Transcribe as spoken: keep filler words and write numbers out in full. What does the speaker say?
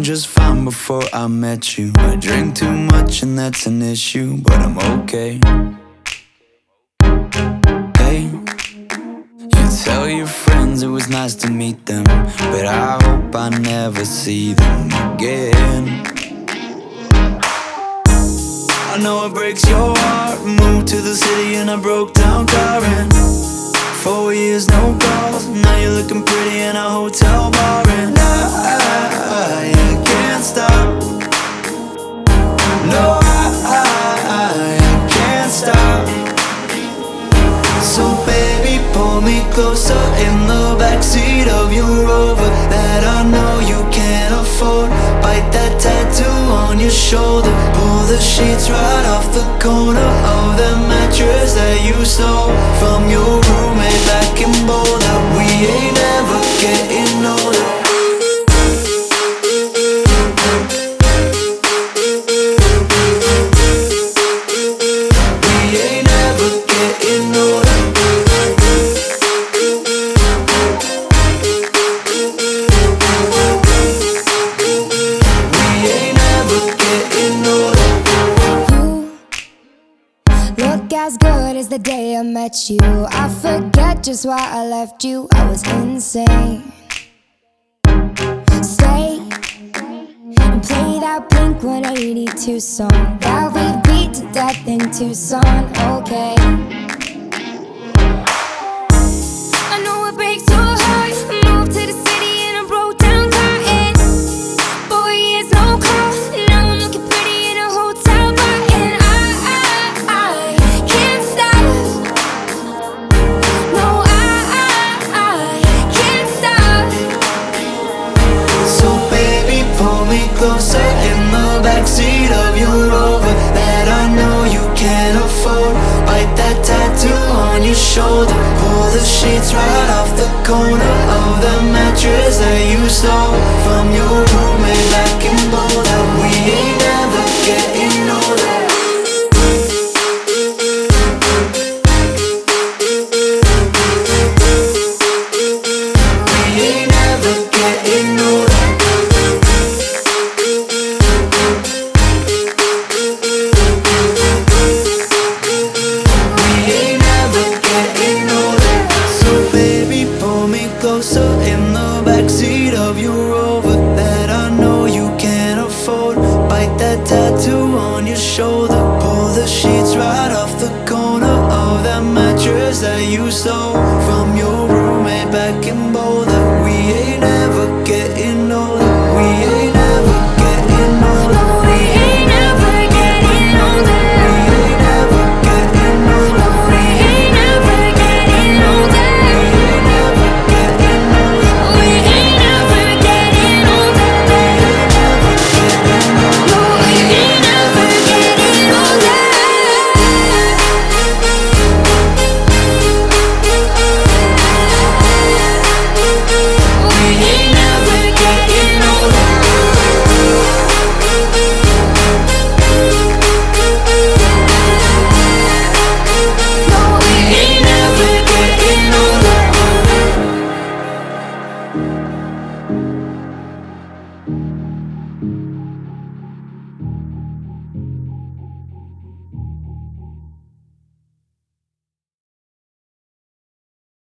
just fine before I met you. I drink too much and that's an issue, but I'm okay. Hey, you tell your friends it was nice to meet them, but I hope I never see them again. I know it breaks your heart. Moved to the city in a broke down car, and four years no calls. Now you're looking pretty in a hotel bar, and I, I, I can't stop. No, I, I, I can't stop. So baby, pull me closer in the backseat of your Rover that I know you can't afford. Bite that tattoo on your shoulder. Pull the sheets right off the corner of the mattress that you stole from your roommate back in Boulder. We ain't ever getting older. We ain't ever getting older. Look as good as the day I met you. I forget just why I left you. I was insane. Stay and play that Blink one eighty-two song that we beat to death in Tucson. Okay.